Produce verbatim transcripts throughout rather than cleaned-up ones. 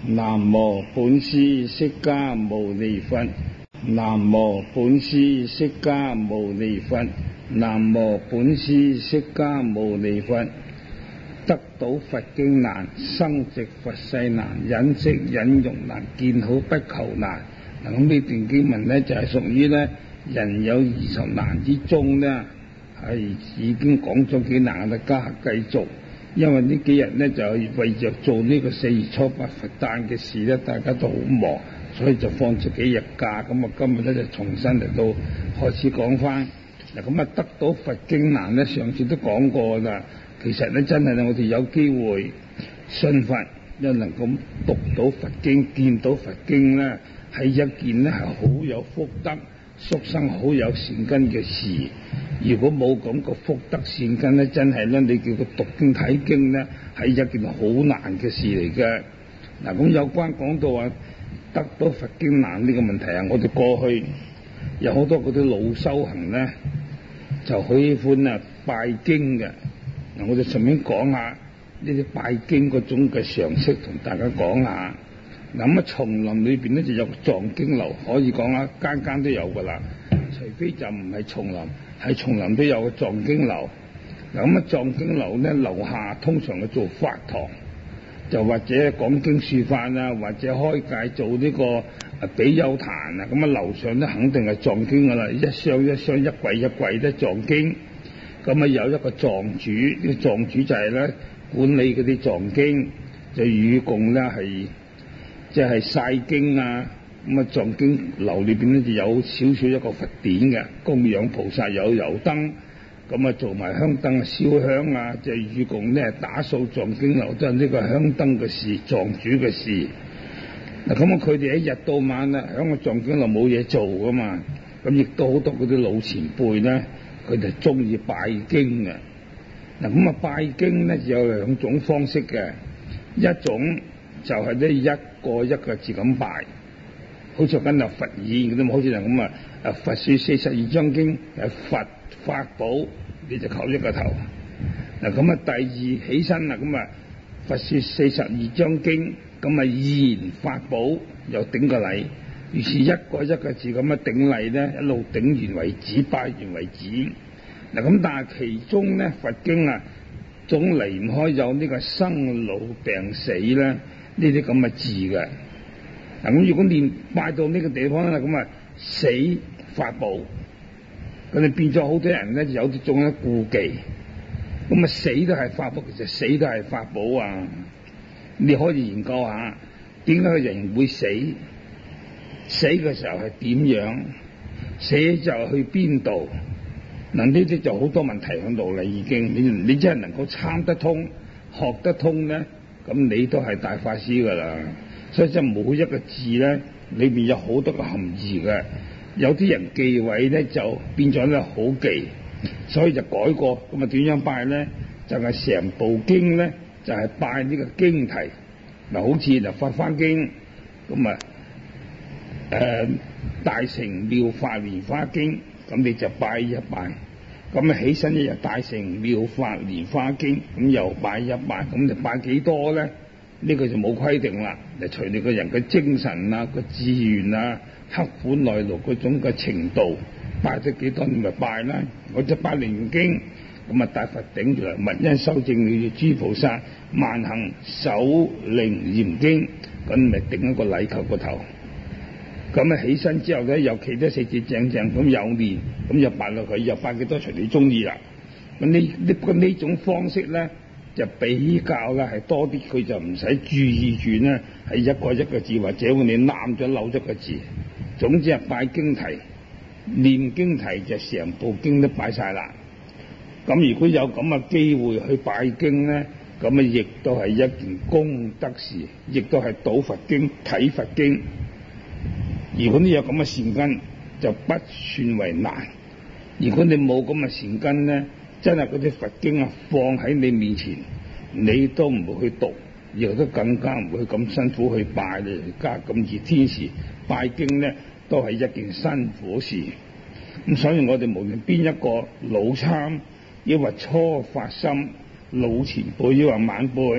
南無本師釋迦牟尼佛，南無本師釋迦牟尼佛，南無本師釋迦牟尼佛。得到佛經難，生值佛世難，忍息忍辱難，見好不求難。嗱，咁呢段經文咧就係屬於咧人有二十難之中咧，係已經講咗幾難啦，家下繼續。因為呢幾日咧就為着做呢個四月初八佛誕嘅事咧，大家都好忙，所以就放咗幾日假。咁啊，今日咧就重新嚟到開始講翻。嗱，咁啊，得到佛經難咧，上次都講過啦。其實咧，真係咧，我哋有機會信佛，又能夠讀到佛經、見到佛經咧，係一件咧係好有福德、宿生好有善根嘅事。如果冇咁個福德善根咧，真係咧，你叫佢讀經睇經咧，係一件好難嘅事嚟嘅。嗱，咁有關講到話得到佛經難呢個問題啊，我哋過去有好多嗰啲老修行咧，就好喜歡啊拜經嘅。嗱，我哋順便講下呢啲拜經嗰種嘅常識，同大家講下。嗱，咁啊，叢林裏邊咧就有個藏經樓，可以講啦，間間都有噶啦。除非就唔係叢林，係叢林都有個藏經樓。嗱，咁啊，藏經樓咧樓下通常係做法堂，就或者講經説法啊，或者開戒做呢個啊比丘壇啊。咁啊，樓上咧肯定係藏經噶啦，一箱一箱，一櫃一櫃都藏經。咁啊，有一個藏主，呢、這個藏主就係咧管理嗰啲藏經，就與共咧係即係晒經啊。咁啊，藏經樓裏邊咧就有少少一個佛典嘅，供養菩薩有油燈，咁啊做埋香燈啊燒香啊，就與共咧打掃藏經樓都係呢個香燈嘅事，藏主嘅事。嗱，咁啊佢哋一日到晚啊喺個藏經樓冇嘢做噶嘛，咁亦都好多嗰啲老前輩咧。佢哋中意拜經嘅。嗱，咁啊拜經咧有兩種方式嘅，一種就係咧一個一個字咁拜，好似跟啊佛言嗰啲，好似就咁啊，啊佛說四十二章經，誒佛法寶，你就叩一個頭。嗱，咁啊第二起身啦，咁啊佛說四十二章經，咁啊言法寶又頂個禮。於是一個一個字咁樣頂禮咧，一路頂完為止，拜完為止。嗱，咁但係其中咧佛經啊，總離唔開有呢個生老病死咧呢啲咁嘅字嘅。嗱，咁如果念拜到呢個地方咧，咁啊死法寶，咁你變咗好多人咧有啲種咧顧忌，咁啊死都係法寶，其實死都係法寶啊！你可以研究下點解個人會死？死嘅時候係點樣？死就去邊度？嗱，呢啲就好多問題喺度啦，已經你你真係能夠參得通、學得通咧，咁你都係大法師噶啦。所以即係每一個字咧，裏邊有好多個含義嘅。有啲人忌諱咧，就變咗咧好忌，所以就改過。咁啊點樣拜咧？就係、是、成部經咧，就係、是、拜呢個經題。嗱，好似就《法華經》咁啊。誒、呃、大乘妙法蓮華經，咁你就拜一拜，咁啊起身咧又大乘妙法蓮華經，咁又拜一拜，咁就拜幾多咧？呢、這個就冇規定啦，就隨你個人嘅精神啊、個志願啊、刻苦耐勞嗰種嘅程度，拜得幾多你咪拜啦。我就拜蓮華經，咁啊大佛頂住嚟，密因修證了諸菩薩，萬行首楞嚴經，咁咪頂一個禮球個頭。咁啊起身之後咧，又企得四字正正咁有念，咁又拜落去，又拜幾多隨你中意啦。咁呢呢個呢種方式咧，就比較咧係多啲，佢就唔使注意住咧係一個一個字，或者你攬咗漏咗個字。總之係拜經題、念經題就成部經都擺晒啦。咁如果有咁嘅機會去拜經咧，咁啊亦都係一件功德事，亦都係讀佛經、睇佛經。如果你有咁嘅善根，就不算為難。如果你冇咁嘅善根咧，真係嗰啲佛經啊放喺你面前，你都唔會去讀，亦都更加唔會咁辛苦去拜你。而家咁熱天時拜經咧，都係一件辛苦事。咁所以我哋無論邊一個老參，抑或初發心老前輩，抑或晚輩，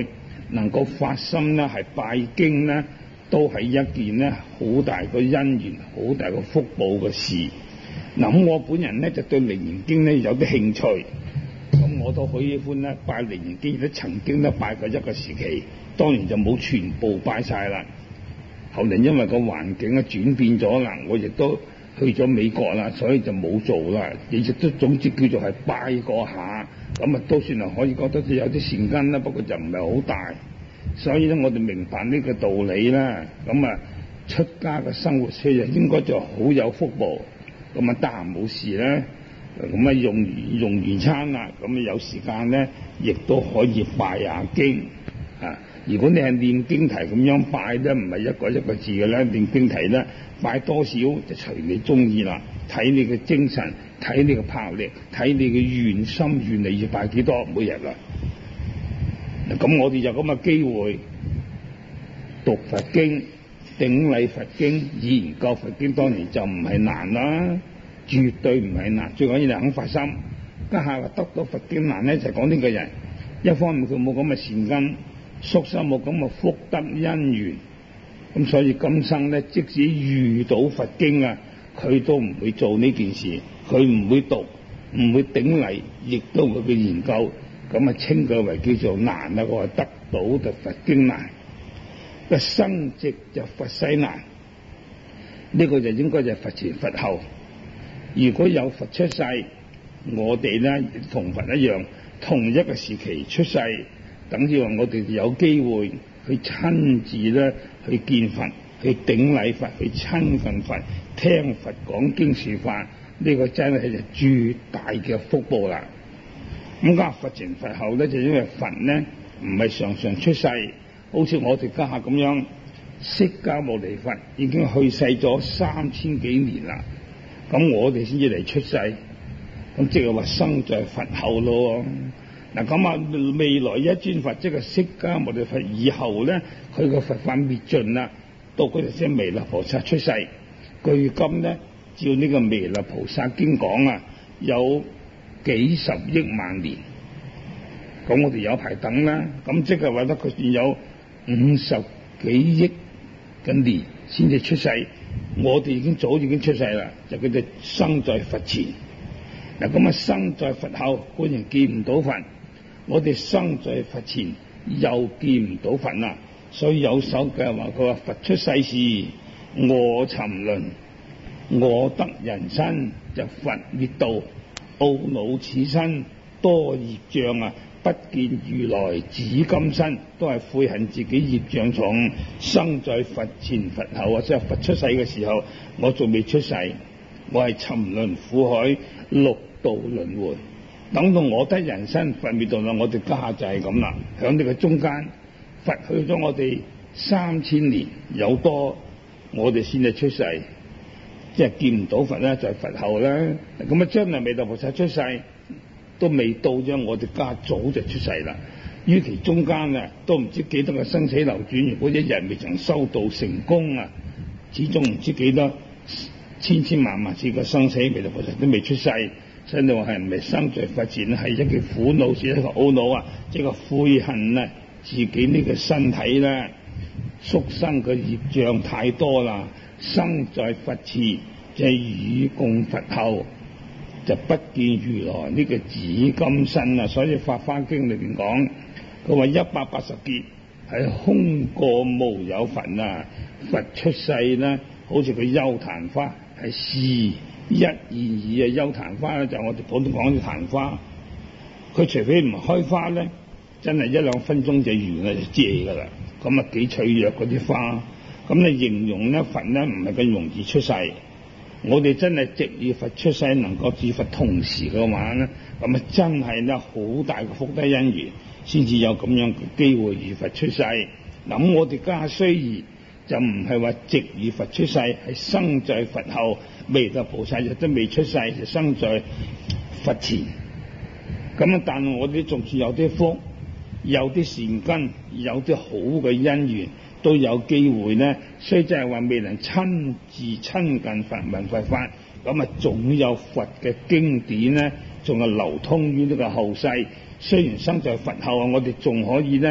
能夠發心咧，係拜經咧，都係一件咧好大個因緣、好大個福報嘅事。嗱，咁我本人咧就對《楞嚴經》咧有啲興趣，咁我都好喜歡咧拜《楞嚴經》，都曾經都拜過一個時期，當然就冇全部拜晒啦。後嚟因為個環境啊轉變咗啦，我亦都去咗美國啦，所以就冇做啦。亦都總之叫做係拜過下，咁啊都算係可以覺得有啲善根啦，不過就唔係好大。所以咧，我哋明白呢個道理啦。咁啊，出家嘅生活雖然應該就好有福報。咁啊，得閒冇事咧，咁啊用用完餐啦，咁啊有時間咧，亦都可以拜下經啊。如果你係念經題咁樣拜咧，唔係一個一個字嘅咧，念經題咧，拜多少就隨你中意啦，睇你嘅精神，睇你嘅魄力，睇你嘅願心願力要拜幾多每日啦。咁我哋就咁嘅機會讀佛經、頂禮佛經、研究佛經，當然就唔係難啦，絕對唔係難。最緊要你肯發心。家下話得到佛經難咧，就係講呢個人一方面佢冇咁嘅善根，宿生冇咁嘅福德因緣，咁所以今生咧，即使遇到佛經啊，佢都唔會做呢件事，佢唔會讀，唔會頂禮，亦都唔會去研究。咁啊，稱佢為叫做難啦。我話得到就佛經難，個生殖就佛世難。呢個就應該就係佛前佛後。如果有佛出世，我哋咧同佛一樣，同一個時期出世，等於話我哋有機會去親自咧去見佛，去頂禮佛，去親近佛，聽佛講經說法，呢個真係就最大嘅福報啦。咁家佛前佛後咧，就因為佛咧唔係常常出世，好似我哋家下咁樣，釋迦牟尼佛已經去世咗三千幾年啦，咁我哋先至嚟出世，咁即係話生在佛後咯。嗱，咁啊未來一尊佛即係釋迦牟尼佛以後咧，佢個佛法滅盡啦，到嗰陣先彌勒菩薩出世。據今咧，照呢個彌勒菩薩經講啊，有幾十億萬年，咁我哋有排等啦。咁即係話咧，佢仲有五十幾億嘅年先至出世，我哋已經早已經出世啦，就佢哋生在佛前。嗱，咁啊生在佛後固然見唔到佛，我哋生在佛前又見唔到佛啦。所以有首句話，佢話佛出世時我沉淪，我得人身就佛滅度。懊惱此身多業障啊，不見如來指今身，都係悔恨自己業障重，生在佛前佛後啊！即係佛出世嘅時候，我仲未出世，我係沉淪苦海六道輪迴。等到我得人身，佛滅度啦，我哋家下就係咁啦。響呢個中間，佛去咗我哋三千年有多，我哋先至出世。即係見唔到佛咧，就係、是、佛後啦。咁啊，將來彌勒菩薩出世都未到咗，我哋家早就出世啦。於其中間啊，都唔知幾多個生死流轉。如果一日未曾修道成功啊，始終唔知幾多千千萬萬次個生死，彌勒菩薩都未出世。所以你話係唔係生在佛前係一個苦惱，是一個懊惱啊，即係個悔恨啊，自己呢個身體咧，宿生嘅業障太多啦。生在佛前就係與共佛後，就不見如來呢個指今身啊！所以《法華經》裏邊講，佢話一百八十劫係空過無有佛啊！佛出世咧，好似佢休曇花係事一而已啊！休曇花咧就我哋普通講嘅曇花，佢除非唔開花咧，真係一兩分鐘就完啦，就謝噶啦。咁啊幾脆弱嗰啲花。咁你形容咧佛咧唔係咁容易出世，我哋真係值與佛出世，能夠與佛同時嘅話咧，咁啊真係咧好大嘅福德因緣，先至有咁樣嘅機會與佛出世。咁我哋家雖然就唔係話值與佛出世，係生在佛後，彌勒菩薩亦都未出世，就生在佛前。咁啊，但我哋仲算有啲福，有啲善根，有啲好嘅因緣。都有機會呢，雖即係話未能親自親近佛聞佛法，咁啊總有佛嘅經典呢，仲係流通於呢個後世。雖然生在佛後啊，我哋仲可以呢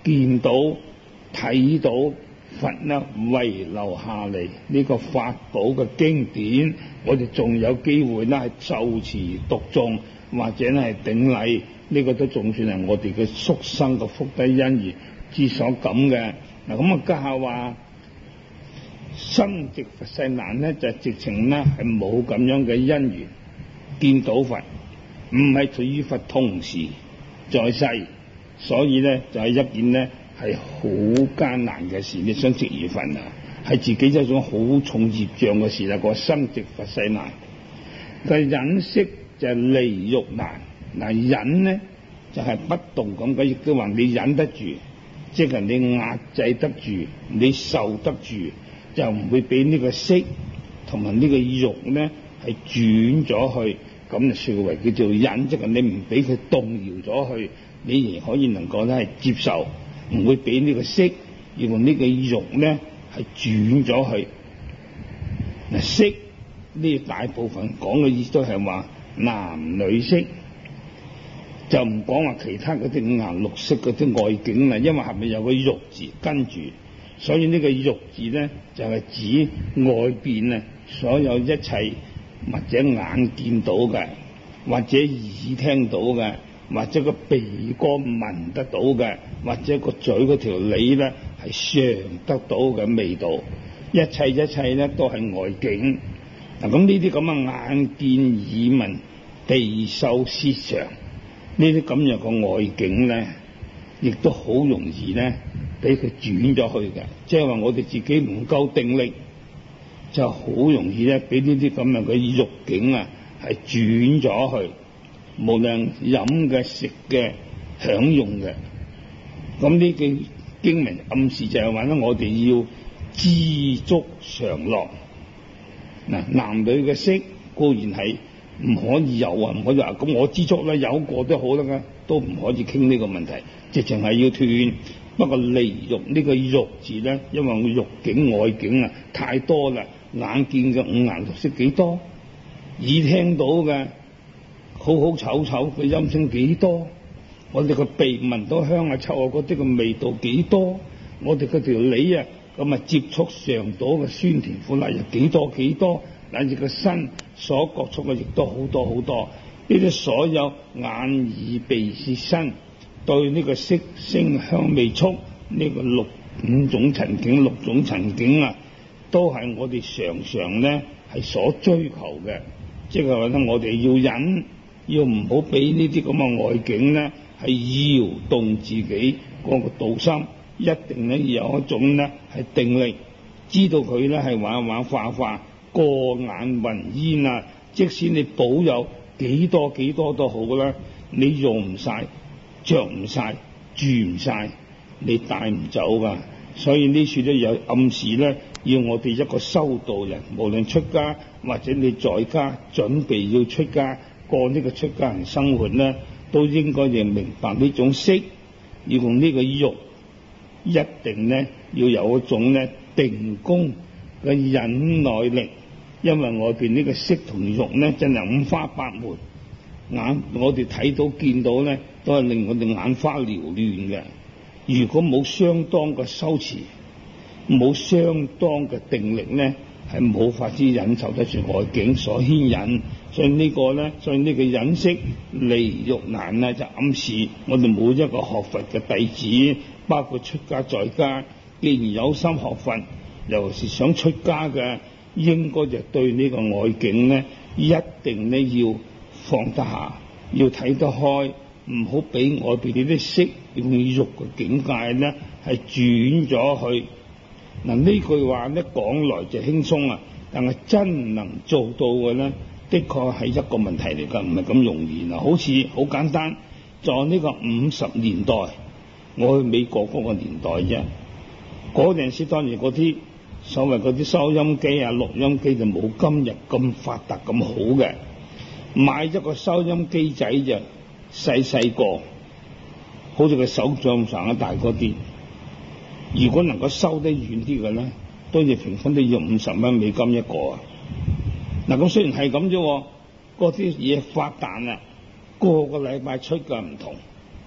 見到睇到佛呢遺留下嚟呢個法寶嘅經典，我哋仲有機會呢係受持讀誦或者呢係頂禮，呢個都仲算係我哋嘅宿生嘅福德因緣之所感嘅。嗱，咁啊家下話生值佛世難呢，就直情呢係冇咁樣嘅因緣見到佛，唔係與佛同時在世，所以呢就係、是、一件呢係好艱難嘅事。你想值遇佛啊，係自己一種好重業障嘅事啦。個生值佛世難，但係忍息就係離欲難。嗱，忍呢就係、是、不動咁解，亦都話你忍得住，即係你壓制得住，你受得住，就唔會俾呢個色同埋呢個欲呢係轉咗去，咁就視為叫做忍，即係你唔俾佢動搖咗去，你仍可以能夠咧係接受，唔會俾呢個色要用呢個欲呢係轉咗去。嗱，色呢大部分講嘅意思都係話男女色，就唔講話其他嗰啲五顏六色嗰啲外境啦，因為後面有個欲字跟住，所以呢個欲字呢就係、是、指外邊啊所有一切，或者眼見到嘅，或者耳聽到嘅，或者個鼻哥聞得到嘅，或者個嘴嗰條脷呢係嘗得到嘅味道，一切一切呢都係外境。嗱，咁呢啲咁嘅眼見耳聞鼻嗅舌嘗呢啲咁樣嘅外境呢，亦都好容易呢俾佢轉咗去嘅，即係話我哋自己唔夠定力，就好容易咧俾呢啲咁樣嘅欲境啊係轉咗去，無論飲嘅、食嘅、享用嘅。咁呢句經文暗示就係話咧，我哋要知足常樂。嗱，男女嘅色固然係唔可以有啊，唔可以話咁我知足啦，有過都好啦，都唔可以傾呢個問題，直情係要斷。不過離欲呢個欲字咧，因為我欲境外境啊太多啦，眼見嘅五顏六色幾多，耳聽到嘅好好醜醜嘅音聲幾多，我哋個鼻聞到香啊臭啊嗰啲嘅味道幾多，我哋嗰條脷啊咁啊接觸嘗到嘅酸甜苦辣又幾多幾多，乃至個身所覺觸嘅亦都好多好多。呢啲所有眼耳鼻舌身對呢個色聲香味觸呢個六五種塵境六種塵境啊，都係我哋常常咧係所追求嘅，即係話咧我哋要忍，要唔好俾呢啲咁嘅外境咧係搖動自己嗰個道心，一定咧要有一種咧係定力，知道佢咧係玩玩化化過眼雲煙啊，即使你保有幾多幾多都好啦，你用唔晒，着唔晒，住唔晒，你帶唔走噶。所以呢處都有暗示咧，要我哋一個修道人，無論出家或者你在家準備要出家過呢個出家人生活咧，都應該要明白呢種色，要用呢個欲，一定咧要有一種咧定功嘅忍耐力，因為外邊呢個色同欲咧真係五花八門，眼我哋睇到見到咧都係令我哋眼花繚亂嘅。如果冇相當嘅修持，冇相當嘅定力咧，係冇法子忍受得住外境所牽引。所以呢個咧，所以呢個忍息離欲難咧，就暗示我哋每一個學佛嘅弟子，包括出家在家，既然有心學佛，尤其是想出家嘅，應該就對呢個外境咧，一定咧要放得下，要睇得開，唔好俾外邊呢啲色用欲嘅境界咧係轉咗去。嗱，呢句話咧講來就輕鬆啊，但係真能做到嘅咧，的確係一個問題嚟㗎，唔係咁容易啊。好似好簡單，在呢個五十年代，我去美國嗰個年代啫，嗰陣時當然嗰啲所謂嗰啲收音機啊、錄音機就冇今日咁發達咁好嘅，買一個收音機仔就細細個，好似個手掌上一大嗰啲。如果能夠收得遠啲嘅咧，都要平均都要五十蚊美金一個啊！嗱，咁雖然係咁啫，嗰啲嘢發達啊，個個禮拜出嘅唔同，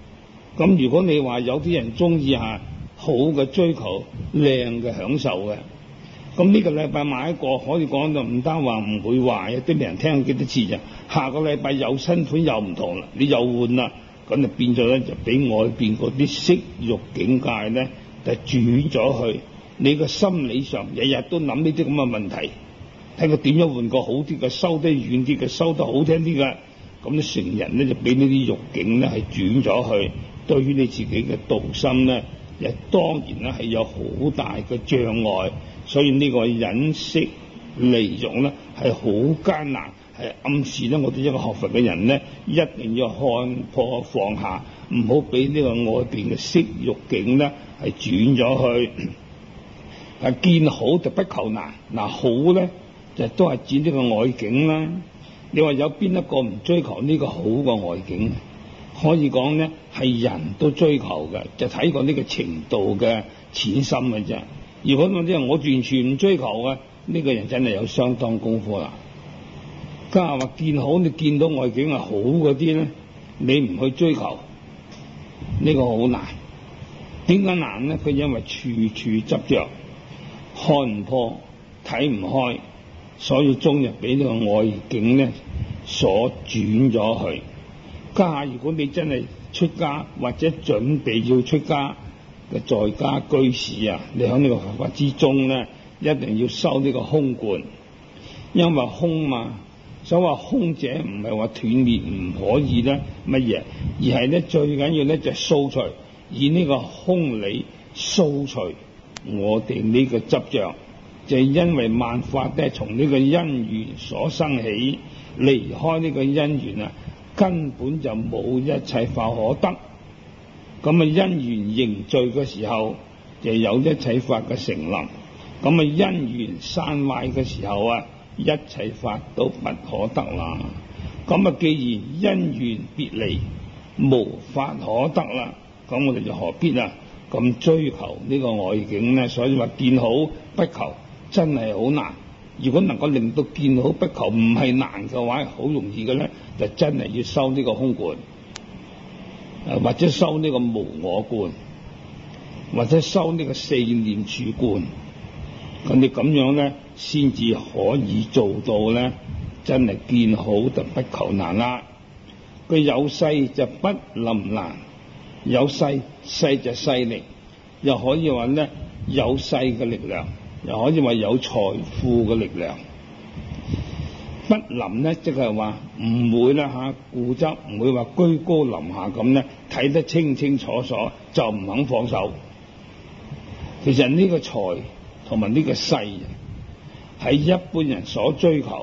咁如果你話有啲人中意下好嘅追求靚嘅享受嘅，咁呢個禮拜買一個可以講到唔單話唔會壞，都未人聽幾多次咋。下個禮拜有新款又唔同啦，你又換啦，咁就變咗咧就俾外邊嗰啲色欲境界咧就轉咗去。你個心理上日日都諗呢啲咁嘅問題，睇佢點樣換個好啲嘅，收得遠啲嘅，收得好聽啲嘅，咁你成人咧就俾呢啲欲境咧係轉咗去，對於你自己嘅道心咧，亦當然咧係有好大嘅障礙。所以呢個忍識離欲咧係好艱難，係暗示咧我哋一個學佛嘅人咧一定要看破放下，唔好俾呢個外邊嘅色欲境咧係轉咗去。啊，見好就不求難，嗱好咧就都係指呢個外境啦。你話有邊一個唔追求呢個好嘅外境？可以講咧係人都追求嘅，就睇過呢個程度嘅淺深嘅啫。如果嗰啲人我完全唔追求嘅，呢個人真係有相當功夫啦。家下話見好，你見到外境係好嗰啲咧，你唔去追求，呢個好難。點解難咧？佢因為處處執着，看唔破，睇唔開，所以終日俾呢個外境咧所轉咗去。家下如果你真係出家或者準備要出家嘅在家居士啊，你喺呢個佛法之中咧，一定要修呢個空觀，因為空嘛，所謂空者唔係話斷滅唔可以咧乜嘢，而係咧最緊要咧就掃除，以呢個空理掃除我哋呢個執着，就係因為萬法都係從呢個因緣所生起，離開呢個因緣啊，根本就冇一切法可得。咁啊因緣凝聚嘅時候，就有一切法嘅成立。咁啊因緣散壞嘅時候啊，一切法都不可得啦。咁啊既然因緣別離，無法可得啦，咁我哋就何必啊咁追求呢個外境呢？所以話見好不求真係好難。如果能夠令到見好不求唔係難嘅話，好容易嘅咧，就真係要修呢個空觀，或者修呢個無我觀，或者修呢個四念處觀。咁你咁樣咧，先至可以做到咧，真係見好就不求難啦。佢有勢就不臨難，有勢勢就勢力，又可以話咧有勢嘅力量，又可以話有財富嘅力量。不臨咧，即係話唔會啦嚇固執，唔會話居高臨下咁咧，睇得清清楚楚就唔肯放手。其實呢個財同埋呢個勢係一般人所追求。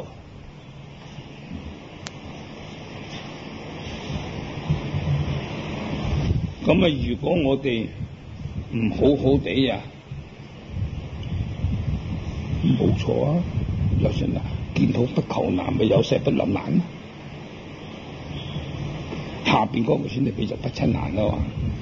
咁啊，如果我哋唔好好地啊，冇錯啊，有時啊，見好不求難，咪有勢不臨難。下邊嗰個先至比較不親難啦嘛。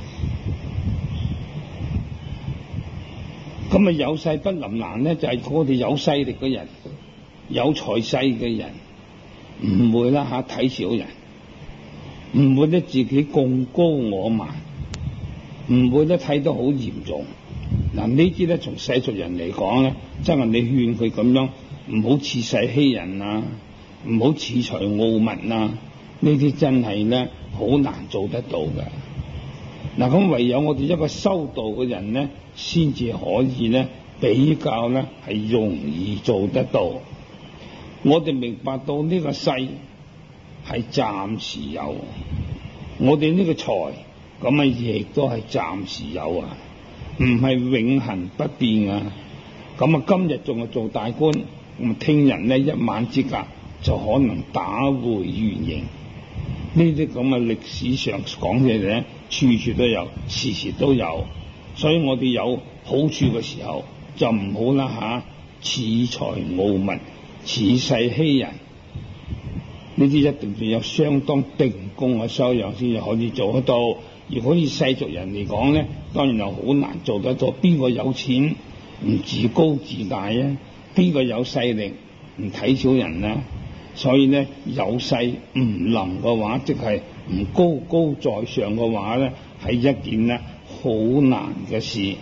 咁啊，有勢不臨難咧，就係、是、我哋有勢力嘅人，有財勢嘅人，唔會啦嚇睇小人，唔會咧自己貢高我慢，唔會咧睇得好嚴重。嗱，呢啲咧從世俗人嚟講咧，真係你勸佢咁樣，唔好恃勢欺人啊，唔好恃才傲物啊，呢啲真係咧好難做得到嘅。嗱，咁唯有我哋一個修道嘅人咧，先至可以咧比較咧係容易做得到。我哋明白到呢個勢係暫時有，我哋呢個財咁啊亦都係暫時有啊，唔係永恆不變啊。咁啊今日仲係做大官，咁啊聽日咧一晚之隔就可能打回原形。呢啲咁嘅歷史上講嘅嘢咧，處處都有，時時都有。所以我哋有好處嘅時候，就唔好啦嚇，恃才傲物、恃勢欺人。呢啲一定要有相當定功嘅修養先至可以做得到。如果以世俗人嚟講咧，當然又好難做得到。邊個有錢唔自高自大啊？邊個有勢力唔睇小人啊？所以咧，有勢唔臨嘅話，即係唔高高在上嘅話咧， 係一件咧好難嘅事。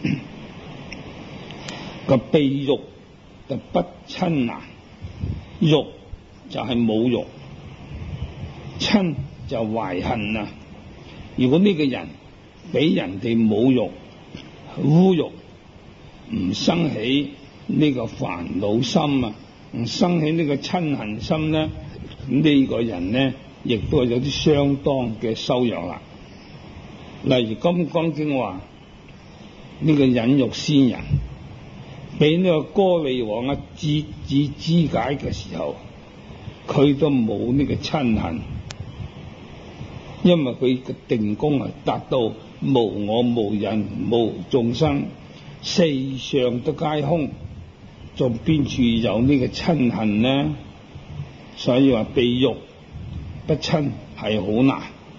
個避欲就不親難，欲就係侮辱，親就懷恨啊！如果呢個人俾人哋侮辱、侮辱，唔生起呢個煩惱心啊，唔生起呢個親恨心咧，咁呢個人咧亦都係有啲相當嘅修養啦。例如《金剛經》話呢個忍辱仙人俾呢個歌利王啊折指肢解嘅時候，佢都冇呢個親恨，因為佢嘅定功係達到無我無人無眾生，四相都皆空，仲邊處有呢個親恨呢？所以話避欲不親係好難。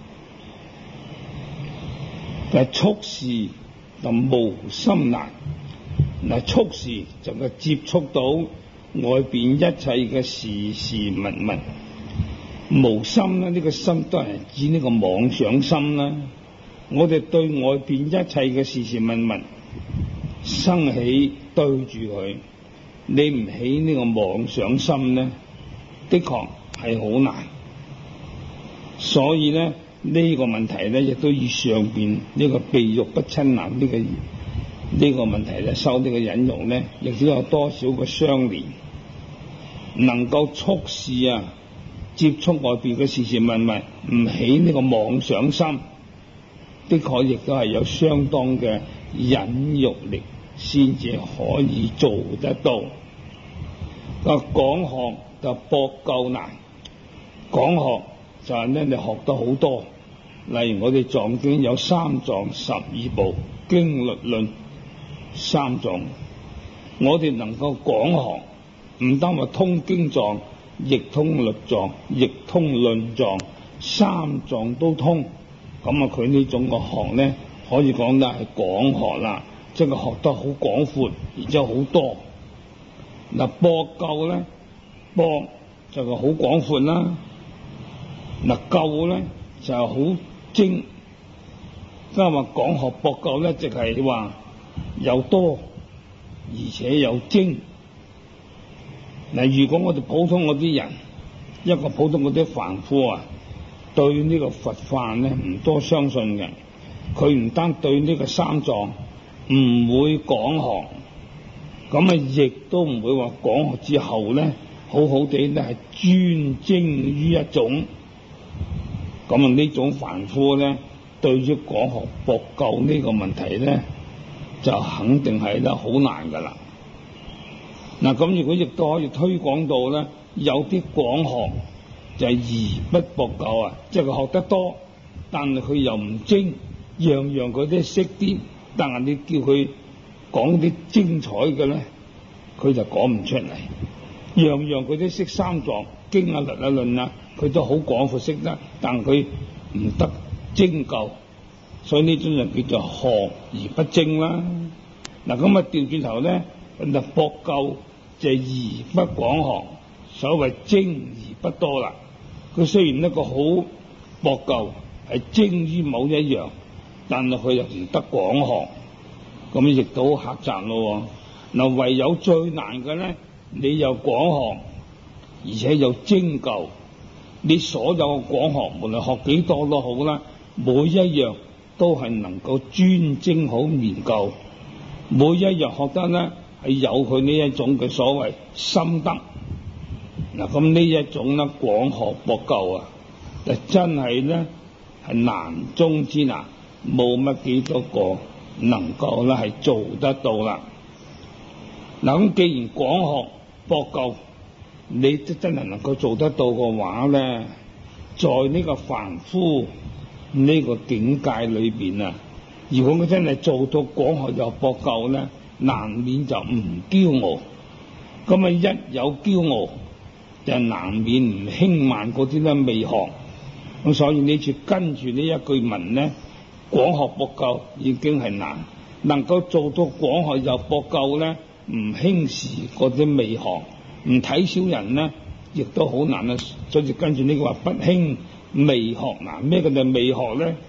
但係觸事就無心難。嗱，觸事就係接觸到外邊一切嘅事事物物。無心咧，呢個心都係指呢個妄想心啦。我哋對外邊一切嘅事事物物生起對住佢，你唔起呢個妄想心咧，的確係好難。所以咧，呢個問題咧，亦都以上邊呢個避欲不親難呢個呢個問題咧，修呢個忍辱咧，亦都有多少個相連，能夠觸事啊，接觸外邊嘅事事物物，唔起呢個妄想心，的確亦都係有相當嘅忍辱力，先至可以做得到。啊，講學就博究難，講學就係咧，你學得好多。例如我哋藏經有三藏十二部經律論三藏，我哋能夠講學，唔單話通經藏，亦通律藏，亦通論藏，三藏都通。咁啊，佢呢種個學咧，可以講得係講學啦，即係學得好廣闊，而且好多。嗱，博究咧，博就係好廣闊啦。嗱，究咧就係好精。即係話講學博究咧，即係話又多而且又精。嗱，如果我哋普通嗰啲人，一個普通嗰啲凡夫啊，對呢個佛法咧唔多相信嘅，佢唔單對呢個三藏唔會講學，咁啊亦都唔會話講學之後咧，好好地咧係專精於一種。咁啊呢種凡夫咧，對於講學博究呢個問題咧，就肯定係咧好難噶啦。嗱，咁如果亦都可以推廣到咧，有啲講學就係而不博究啊，即係佢學得多，但係佢又唔精，樣樣佢都識啲，但係你叫佢講啲精彩嘅咧，佢就講唔出嚟。樣樣佢都識三藏經啊、律啊、論啊，佢都好廣闊識得，但佢唔得精究，所以呢種就叫做學而不精啦。嗱，咁啊調轉頭咧，就博究就而不廣學，所謂精而不多啦。佢雖然一個好博究，係精於某一樣，但係佢又唔得廣學，咁亦都好狹窄咯。嗱，唯有最難嘅咧，你又廣學，而且又精究。你所有嘅廣學，無論學幾多都好啦，每一樣都係能夠專精好研究，每一樣學得咧係有佢呢一種嘅所謂心得。嗱，咁呢一種咧廣學博究啊，就真係咧係難中之難，冇乜幾多個能夠咧係做得到啦。嗱，咁既然廣學博究，你都真係能夠做得到嘅話咧，在呢個凡夫呢個境界裏邊啊，如果佢真係做到廣學又博究咧，難免就唔驕傲。咁啊，一有驕傲，就難免唔輕慢嗰啲咧未學。咁所以呢次跟住呢一句文咧，廣學博究已經係難，能夠做到廣學又博究咧，唔輕視嗰啲未學。唔睇小人咧，亦都好難啊！所以跟住呢個話不輕未學難，咩叫做未學咧？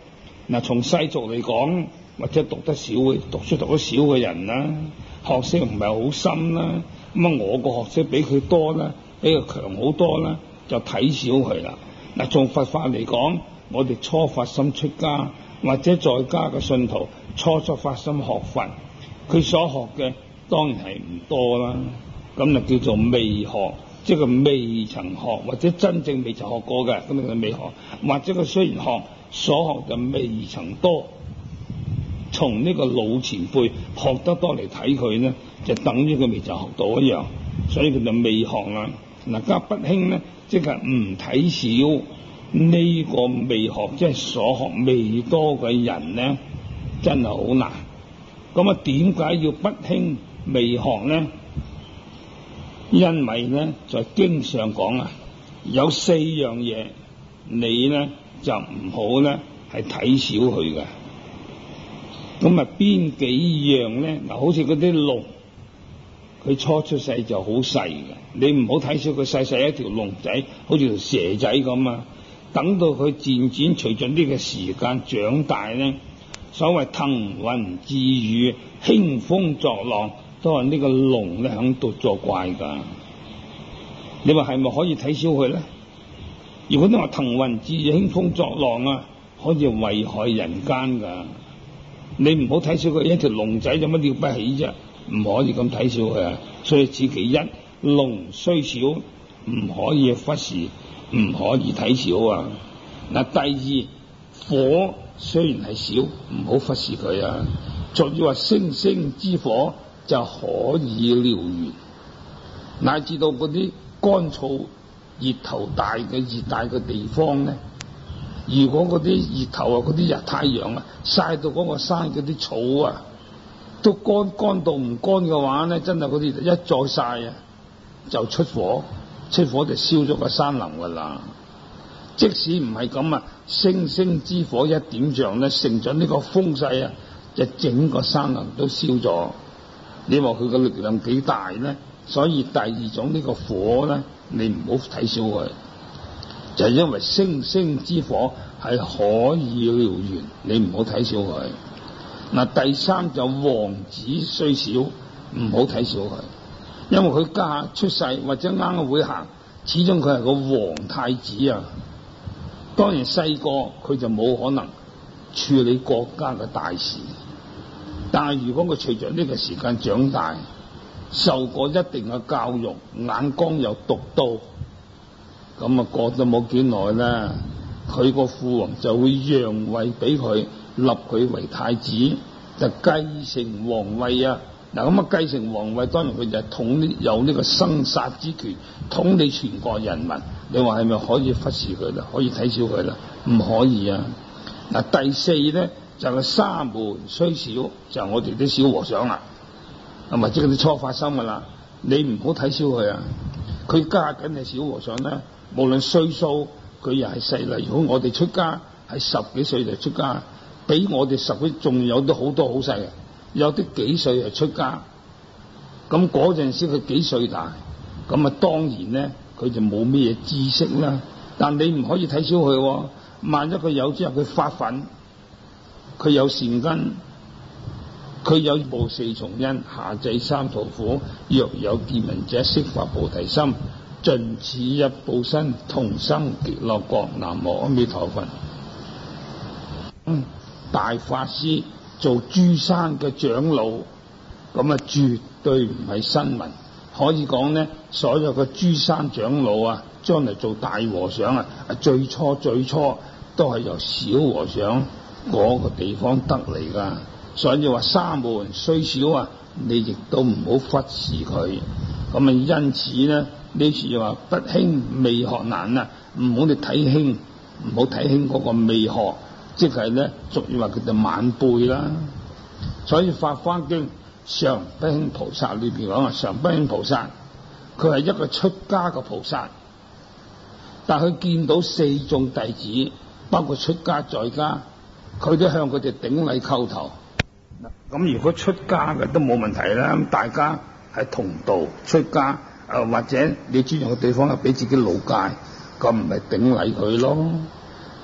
嗱，從世俗嚟講，或者讀得少嘅、讀書讀得少嘅人啦，學識唔係好深啦，咁啊我個學識比佢多啦，比佢強好多啦，就睇小佢啦。嗱，從佛法嚟講，我哋初發心出家或者在家嘅信徒，初初發心學佛，佢所學嘅當然係唔多啦，咁就叫做未學，即係佢未曾學，或者真正未曾學過嘅，咁佢未學，或者佢雖然學，所學就未曾多。從呢個老前輩學得多嚟睇佢呢，就等於佢未曾學到一樣，所以佢就未學啦。嗱，家不興呢，即係唔睇小呢個未學，即係所學未多嘅人呢，真係好難。咁啊，點解要不興未學呢？因為呢，在經上講啊，有四樣嘢你呢就唔好呢係睇小佢嘅。咁啊，邊幾樣咧？嗱，好似嗰啲龍，佢初出世就好細嘅，你唔好睇小佢細細一條龍仔，好似條蛇仔咁啊。等到佢漸漸隨着呢個時間長大咧，所謂騰雲致雨、興風作浪，都係呢個龍咧響度作怪噶。你話係咪可以睇小佢咧？如果你話騰雲致雨、興風作浪啊，可以危害人間噶。你唔好睇小佢一條龍仔有乜了不起啫，唔可以咁睇小佢啊！所以此其一，龍雖小，唔可以忽視，唔可以睇小啊！嗱，第二，火雖然係小，唔好忽視佢啊！俗語話星星之火就可以燎原，乃至到嗰啲乾燥熱頭大嘅熱帶嘅地方咧。如果嗰啲熱頭啊，嗰啲日太陽啊，曬到嗰個山嗰啲草啊，都乾乾到唔乾嘅話咧，真係嗰啲一再曬啊，就出火，出火就燒咗個山林噶啦。即使唔係咁啊，星星之火一點着咧，乘咗呢個風勢啊，就整個山林都燒咗。你話佢個力量幾大咧？所以第二種呢個火咧，你唔好睇小佢。就係因為星星之火係可以燎原，你唔好睇小佢。嗱，第三就王子雖小，唔好睇小佢，因為佢家下出世或者啱啱會行，始終佢係個皇太子啊。當然細個佢就冇可能處理國家嘅大事，但係如果佢隨着呢個時間長大，受過一定嘅教育，眼光又獨到。咁啊，過咗冇幾耐啦，佢個父王就會讓位俾佢，立佢為太子，就繼承皇位啊！嗱，咁啊，繼承皇位，當然佢就係統有呢個生殺之權，統理全國人民。你話係咪可以忽視佢啦？可以睇小佢啦？唔可以啊！嗱，第四咧就係、是、沙門雖小，就係、是、我哋啲小和尚啦，係咪即係啲初發心噶啦？你唔好睇小佢啊！佢家緊係小和尚咧。無論歲數，佢又係細啦。如果我哋出家係十幾歲就出家，比我哋十幾仲有啲好多好細嘅，有啲幾歲就出家。咁嗰陣時佢幾歲大，咁啊當然咧佢就冇咩知識啦。但你唔可以睇小佢喎，萬一佢有之後佢發奮，佢有善根，佢有報四重恩，下濟三途苦。若有見聞者，悉發菩提心。盡此一報身，同生極樂國。南無阿彌陀佛。嗯，大法師做珠山嘅長老，咁啊絕對唔係新聞。可以講呢，所有嘅珠山長老啊，將嚟做大和尚啊，最初最初都係由小和尚嗰個地方得嚟噶。所以話沙門雖小啊，你亦都唔好忽視佢。咁啊，因此呢。呢次又話不興未學難啊，唔好你睇輕，唔好睇輕嗰個未學，即係咧俗語話佢哋晚輩啦。所以《法華經》常不輕菩薩裏邊講啊，常不輕菩薩，佢係一個出家嘅菩薩，但佢見到四眾弟子，包括出家在家，佢都向佢哋頂禮叩頭。咁如果出家嘅都冇問題啦，咁大家係同道出家。誒，或者你尊重嘅地方係俾自己老界，咁唔係頂禮佢咯。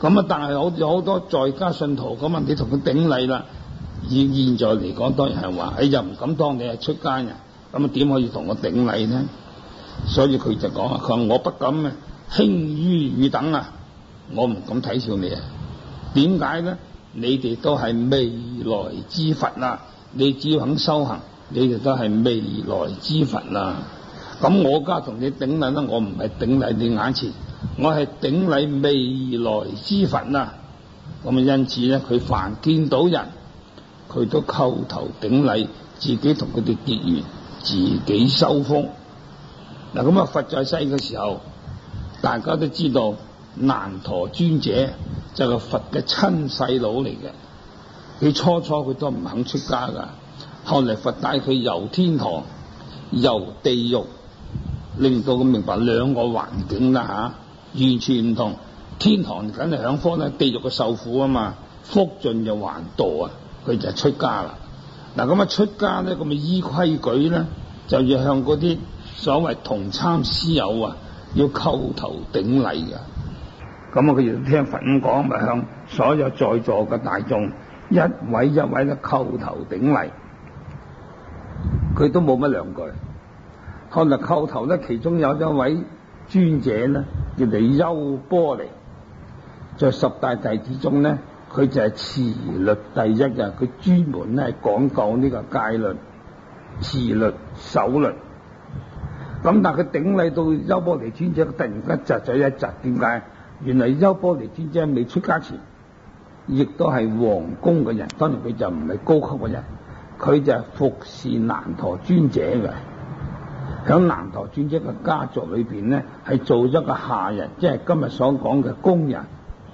咁啊，但係好似好多在家信徒咁啊，你同佢頂禮啦。以現在嚟講，當然係話，哎又唔敢當你係出家人，咁啊點可以同我頂禮呢？所以佢就講啊，佢話我不敢啊，輕於汝等啊，我唔敢睇小你啊。點解呢？你哋都係未來之佛啦，你只要肯修行，你哋都係未來之佛啦。咁我家同你頂禮咧，我唔係頂禮你眼前，我係頂禮未來之佛啦。咁啊，因此咧，佢凡見到人，佢都叩頭頂禮，自己同佢哋結緣，自己修福。嗱，咁啊，佛在世嘅時候，大家都知道難陀尊者就係佛嘅親細佬嚟嘅。佢初初佢都唔肯出家噶，後嚟佛帶佢遊天堂、遊地獄，令到佢明白兩個環境啦吓、啊，完全唔同。天堂梗係享福啦，地獄嘅受苦啊嘛，福盡就還墮啊，佢就出家啦。嗱，咁啊出家咧，咁啊依規矩咧，就要向嗰啲所謂同參師友啊，要叩頭頂禮嘅。咁啊，佢亦聽佛咁講，咪向所有在座嘅大眾一位一位咧叩頭頂禮。佢都冇乜兩句。後來叩頭咧，其中有一位尊者咧，叫做優波離，在十大弟子中咧，佢就係持律第一嘅。佢專門咧係講究呢個戒律、持律、守律。咁但係佢頂禮到優波離尊者，突然間窒咗一窒。點解？原來優波離尊者未出家前，亦都係皇宮嘅人，當然佢就唔係高級嘅人，佢就係服侍難陀尊者嘅。喺難陀尊者嘅家族裏邊咧，係做一個下人，即係今日所講嘅工人。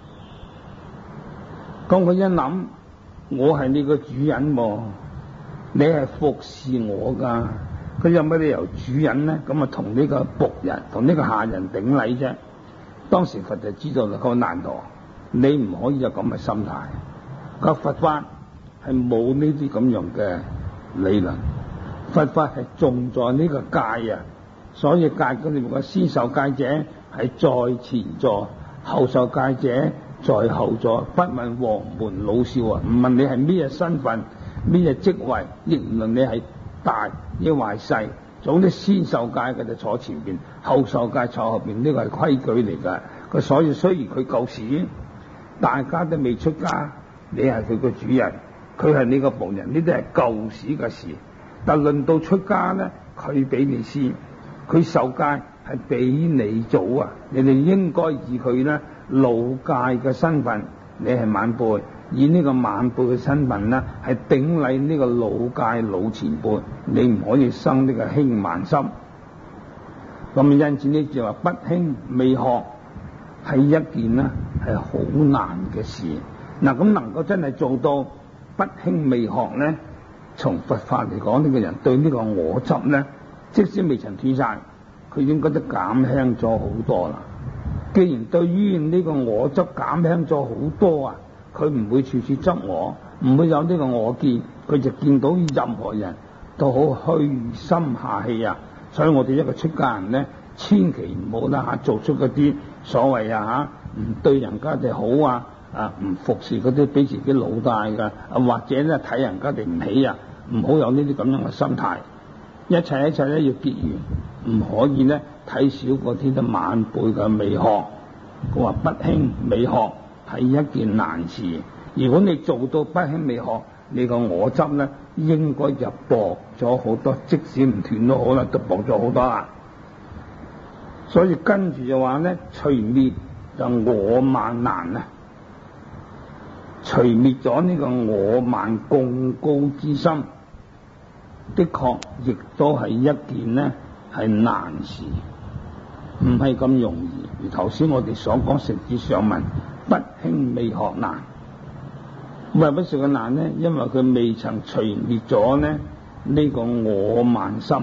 咁佢一諗，我係你個主人喎，你係服侍我噶，佢有乜理由主人咧？咁啊，同呢個僕人、同呢個下人頂禮啫。當時佛就知道啦，佢話難陀，你唔可以有咁嘅心態。個佛法係冇呢啲咁樣嘅理論。佛法係重在呢個戒啊，所以戒嗰裏面嘅先受戒者係在前座，後受戒者在後座。不問黃門老少啊，唔問你係咩身份、咩職位，亦唔論你係大抑或細，總之先受戒嘅就坐前邊，後受戒坐後邊，呢個係規矩嚟噶。佢所以雖然佢舊時大家都未出家，你係佢個主人，佢係你個僕人，呢啲係舊時嘅事。但論到出家咧，佢比你先，佢受戒係比你早啊！你哋應該以佢咧老戒嘅身份，你係晚輩，以呢個晚輩嘅身份咧，係頂禮呢個老戒老前輩，你唔可以生呢個輕慢心。咁因此呢就話不輕未學係一件咧係好難嘅事。嗱，咁能夠真係做到不輕未學咧？從佛法嚟講，呢個人對呢個我執咧，即使未曾斷晒，佢應該都減輕咗好多啦。既然對於呢個我執減輕咗好多啊，佢唔會處處執我，唔會有呢個我見，佢就見到任何人都好虛心下氣啊。所以我哋一個出家人咧，千祈唔好啦嚇，做出嗰啲所謂啊嚇，唔對人家哋好啊，啊唔服侍嗰啲比自己老大噶，啊或者咧睇人家哋唔起啊。唔好有呢啲咁樣嘅心態，一切一切咧要結緣，唔可以咧睇小嗰啲都晚輩嘅未學。佢話不輕未學係一件難事。如果你做到不輕未學，你個我執咧應該就薄咗好多，即使唔斷都好啦，都薄咗好多啦。所以跟住就話咧，除滅就我慢難啊！除滅咗呢個我慢貢高之心，的確亦都係一件呢係難事，唔係咁容易。如頭先我哋所講，食指上文不輕未學難。為乜事嘅難呢？因為佢未曾除滅咗呢呢個我慢心。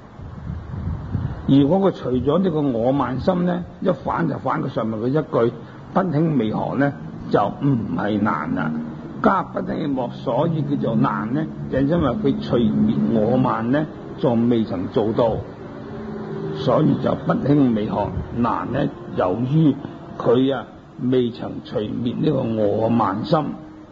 如果佢除咗呢個我慢心呢，一反就反佢上面嘅一句不輕未學呢，就唔係難啦。加不輕莫，所以叫做難呢，就因為佢除滅我慢呢，仲未曾做到，所以就不輕未學難呢。由於佢啊未曾除滅呢個我慢心。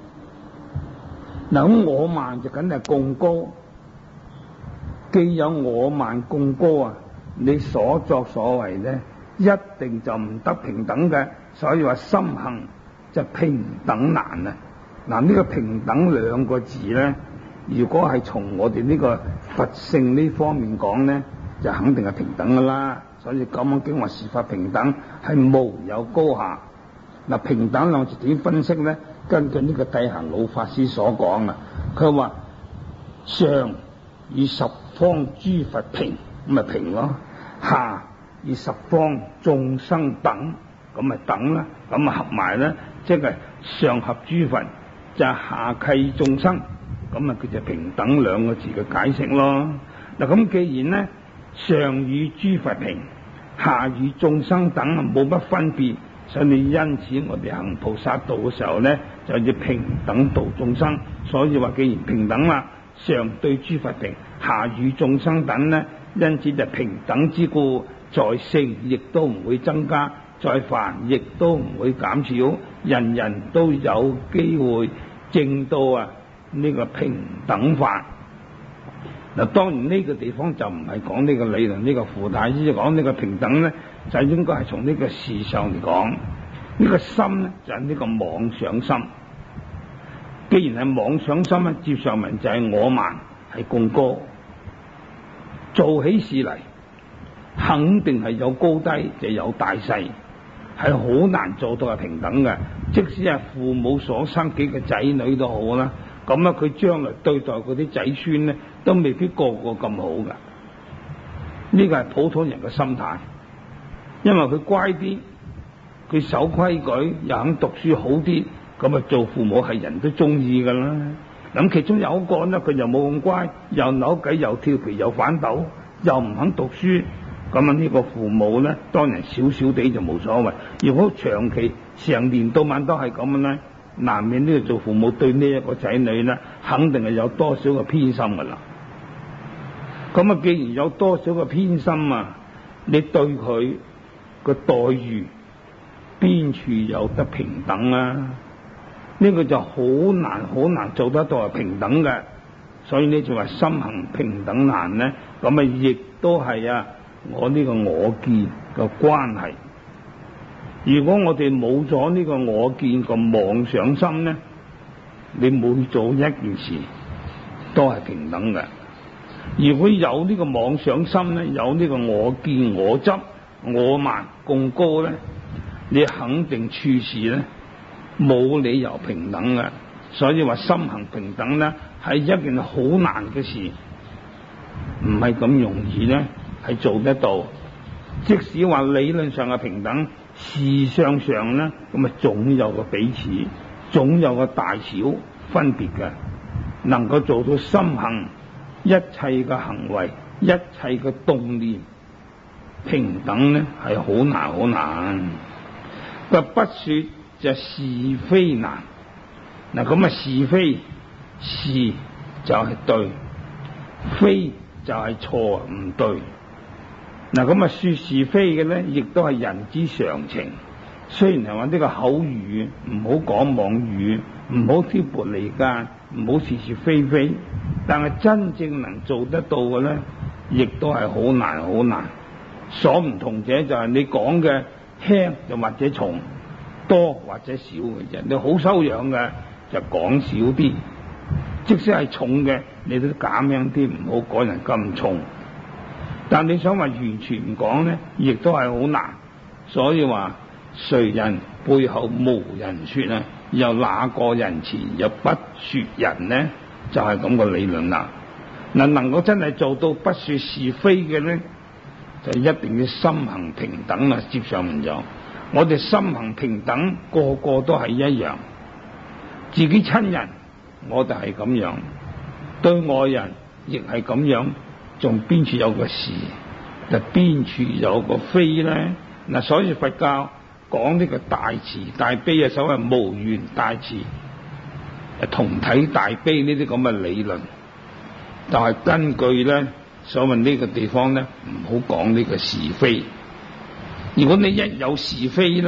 嗱，咁我慢就梗係貢高，既有我慢貢高啊，你所作所為咧，一定就唔得平等嘅。所以話心行就平等難啊！嗱，呢個平等兩個字咧，如果係從我哋呢個佛性呢方面講咧，就肯定係平等噶啦。所以《九網經》話事法平等，係無有高下。嗱，平等兩字點分析咧？根據呢個諦行老法師所講啊，佢話上與十方諸佛平，咁咪平咯；下與十方眾生等，咁咪等啦。咁啊合埋咧，即係上合諸佛，就係下契眾生，咁啊叫做平等兩個字嘅解釋咯。嗱，咁既然咧上與諸佛平，下與眾生等啊冇乜分別，所以因此我哋行菩薩道嘅時候咧，就要平等度眾生。所以話既然平等啦，上對諸佛平，下與眾生等咧，因此就平等之故，在聖亦都唔會增加，在凡亦都唔會減少，人人都有機會證到啊呢個平等法。嗱，當然呢個地方就唔係講呢個理論，呢個附帶意講呢個平等咧，就應該係從呢個事上嚟講。呢個心咧就係呢個妄想心。既然係妄想心咧，接上文就係我慢，係貢高，做起事嚟肯定係有高低，就有大細，係好難做到係平等嘅。即使係父母所生幾個仔女都好啦，咁啊佢將來對待嗰啲仔孫咧，都未必個個咁好噶。呢個係普通人嘅心態，因為佢乖啲，佢守規矩，又肯讀書好啲，咁啊做父母係人都中意噶啦。咁其中有一個咧，佢又冇咁乖，又扭計，又調皮，又反斗，又唔肯讀書，咁啊呢個父母咧，當然少少地就冇所謂。如果長期成年到晚都係咁樣咧，難免呢個做父母對呢一個仔女咧，肯定係有多少個偏心噶啦。咁啊，既然有多少個偏心啊，你對佢個待遇邊處有得平等啊？呢個就好難好難做得到係平等嘅。所以呢就話心行平等難咧，咁啊亦都係啊我呢個我見嘅關係。如果我哋冇咗呢個我見個妄想心咧，你每做一件事都係平等嘅。如果有呢個妄想心咧，有呢個我見我執我慢貢高咧，你肯定處事咧冇理由平等嘅。所以話心行平等咧係一件好難嘅事，唔係咁容易咧係做得到。即使話理論上嘅平等，事相上咧咁啊總有個彼此，總有個大小分別嘅。能夠做到心行一切嘅行為，一切嘅動念平等咧係好難好難。佢不說就是非難。嗱，咁啊是非，是就係對，非就係錯唔對。嗱，咁啊說是非嘅咧，亦都係人之常情。雖然係話呢個口語唔好講妄語，唔好挑撥離間，唔好是是非非，但係真正能做得到嘅咧，亦都係好難好難。所唔同者就係你講嘅輕就或者重，多或者少嘅啫。你好修養嘅就講少啲，即使係重嘅，你都減輕啲，唔好講人咁重。但你想話完全唔講咧，亦都係好難。所以話誰人背後無人說啊，又哪個人前又不說人呢？就係咁個理論啦。嗱，能夠真係做到不說是非嘅咧，就一定要心行平等啦。接上面就我哋心行平等，個個都係一樣。自己親人我哋係咁樣，對外人亦係咁樣，仲邊處有個是，就邊處有個非咧？嗱，所以佛教講呢個大慈大悲啊，所謂無緣大慈、同體大悲呢啲咁嘅理論，就係根據咧所謂呢個地方咧，唔好講呢個是非。如果你一有是非咧，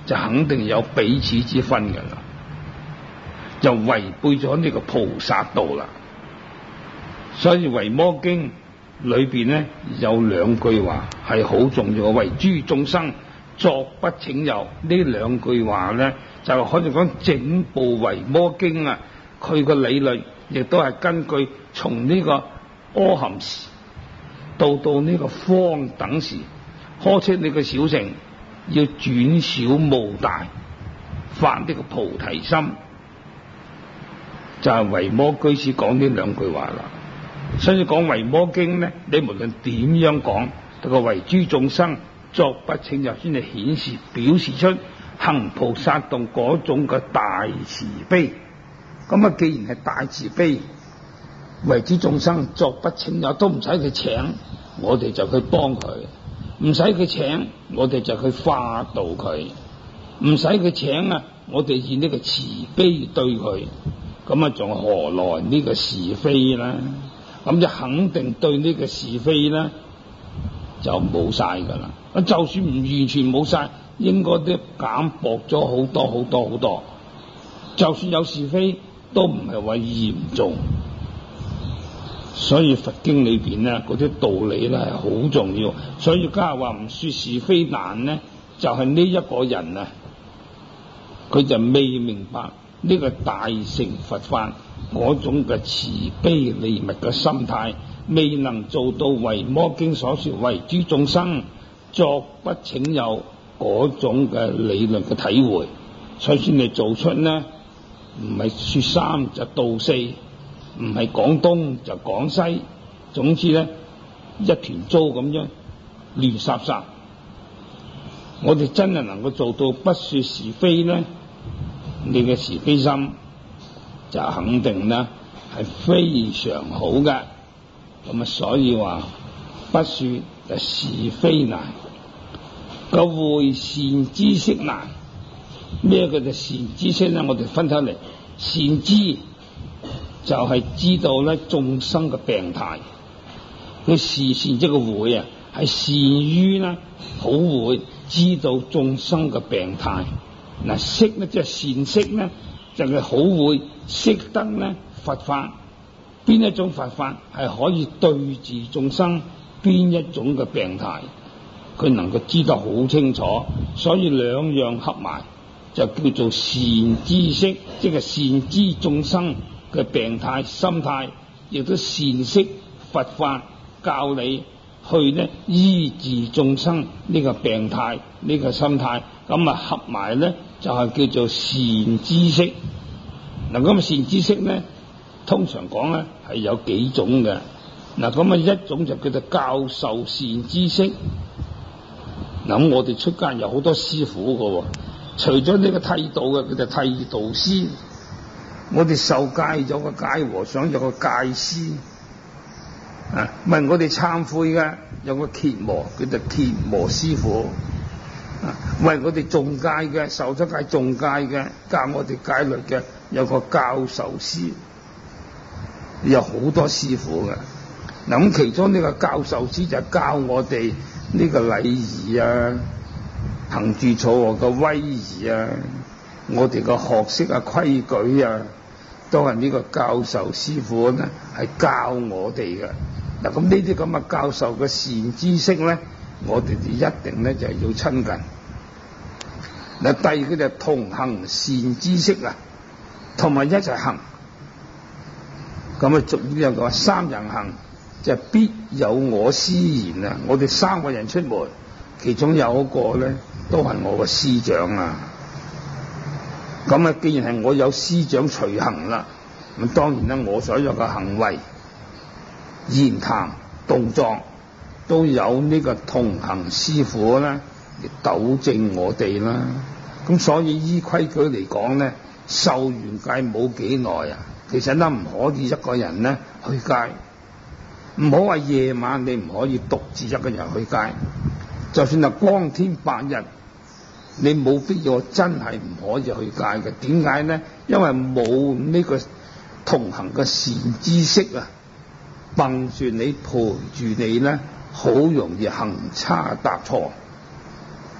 就肯定有彼此之分㗎啦，就違背咗呢個菩薩道啦。所以《維摩經》裏邊咧有兩句話係好重要嘅，為諸眾生作不請有。呢兩句話咧就可以講整部《維摩經》啊，佢個理論亦都係根據從呢個阿含時到到呢個方等時，開出呢個小乘要轉小務大，發呢個菩提心，就係、是、維摩居士講呢兩句話啦。所以講《維摩經》咧，你無論點樣講，個為諸眾生作不請有，先係顯示表示出行菩薩道嗰種嘅大慈悲。咁啊，既然係大慈悲，為諸眾生作不請有，都唔使佢請，我哋就去幫佢；唔使佢請，我哋就去化度佢；唔使佢請啊，我哋以呢個慈悲對佢，咁啊，仲何來呢個是非啦？咁就肯定對呢個是非咧就冇晒噶啦。就算唔完全冇晒，應該都減薄咗好多好多好多。就算有是非，都唔係話嚴重。所以佛經裏邊咧嗰啲道理咧係好重要。所以家下話唔說是非難咧，就係、是、呢一個人啊，佢就未明白呢個大乘佛法嗰種嘅慈悲利物嘅心態，未能做到維摩經所說為諸眾生作不請有嗰種嘅理論嘅體會，所以先嚟做出呢，唔係說三就道四，唔係講東就講西，總之咧一團糟咁樣亂雜雜。我哋真係能夠做到不說是非呢，你嘅是非心就肯定咧係非常好嘅。咁啊，所以話不說就是非難，個會善知識難。咩叫做善知識咧？我哋分開嚟，善知就係知道咧眾生嘅病態，佢是善即個會啊，係善於咧好會知道眾生嘅病態。嗱，識咧即係善識咧，就係好會識得咧佛法，邊一種佛法係可以對治眾生邊一種嘅病態，佢能夠知得好清楚。所以兩樣合埋就叫做善知識，即係善知眾生嘅病態心態，亦都善識佛法教你去呢醫治眾生呢個病態呢個心態，咁啊合埋咧就係叫做善知識。嗱，咁善知識咧通常講咧係有幾種嘅。嗱，咁啊一種就叫做教授善知識。嗱，咁我哋出家有好多師傅噶，除咗呢個剃度嘅，佢就剃度師。我哋受戒有個戒和尚，有個戒師。啊，唔係我哋懺悔嘅，有個羯磨，佢就羯磨師傅。啊，唔係我哋誦戒嘅，受咗戒誦戒嘅，教我哋戒律嘅，有個教授師。有好多師傅嘅。嗱，咁其中呢個教授師就教我哋呢個禮儀啊，行住坐臥嘅威儀啊，我哋個學識啊、規矩啊，都係呢個教授師傅咧係教我哋嘅。嗱，咁呢啲咁嘅教授嘅善知識咧，我哋就一定咧就係要親近。嗱，第二個就同行善知識啊，同埋一齊行。咁啊，俗語有個三人行就必有我師焉啊！我哋三個人出門，其中有一個咧都係我個師長啊。咁啊，既然係我有師長隨行啦，咁當然啦，我所有嘅行為、言談、動作都有呢個同行師傅咧嚟糾正我哋啦。咁所以依規矩嚟講咧，受完戒冇幾耐啊，其實咧唔可以一個人咧去戒。唔好話夜晚你唔可以獨自一個人去戒，就算係光天白日，你冇必要真係唔可以去戒嘅。點解呢？因為冇呢個同行嘅善知識啊，傍住你陪住你呢，好容易行差踏錯。